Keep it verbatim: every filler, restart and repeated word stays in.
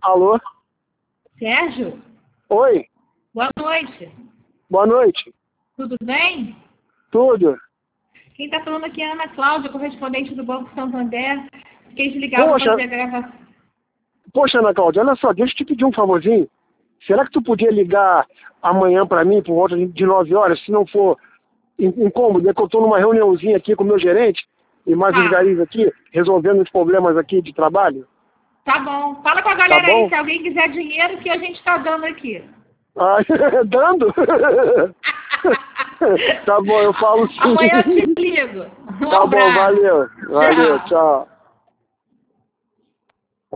Alô? Sérgio? Oi, Boa noite. boa noite. Tudo bem? Tudo? Quem está falando aqui é a Ana Cláudia, correspondente do Banco Santander. Fiquei desligado para Poxa, fazer a gravação. poxa, Ana Cláudia, olha só, deixa eu te pedir um favorzinho. Será que tu podia ligar amanhã pra mim, por volta de de nove horas, se não for in- incômodo, é que eu tô numa reuniãozinha aqui com o meu gerente e mais os Tá, garis aqui, resolvendo os problemas aqui de trabalho, tá bom. Fala com a tá galera aí, bom? se alguém quiser dinheiro, que a gente está dando aqui. Ah, dando? Tá bom, eu falo sim. Amanhã eu te ligo. Um Tá bom, abraço. valeu. Valeu, Tchau. tchau.